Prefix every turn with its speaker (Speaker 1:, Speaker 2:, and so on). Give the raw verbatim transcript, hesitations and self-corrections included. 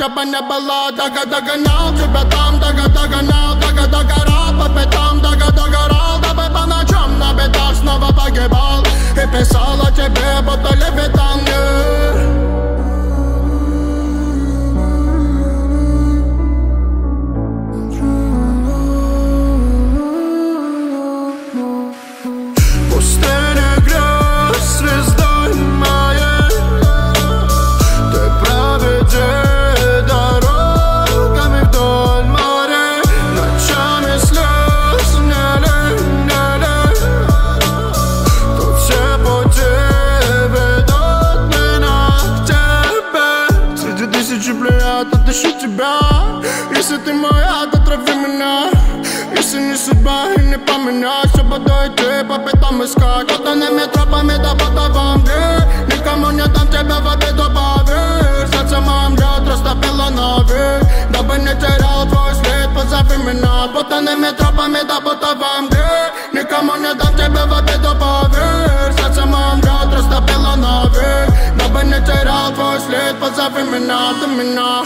Speaker 1: где бы не было. Дага догонял тебя там, дага догонял, дага догорал по пятам, дага догорал, дабы по ночам на бедах снова погибал и писал о тебе, будто левитан. Отыщу тебя. Если ты моя, то трави меня. Если не судьба и не поменять, все буду идти по пятам искать. Потайными тропами до потовом дне. Никому не дам тебя в обиду, поверь. Сердце моим лед растопило навек. Дабы не терял твой след, позови меня. Потайными тропами до потовом дне. Никому не дам тебя в обиду, поверь. Сердце моим лед растопило навек. Дабы не терял твой след, позови меня, ты меня.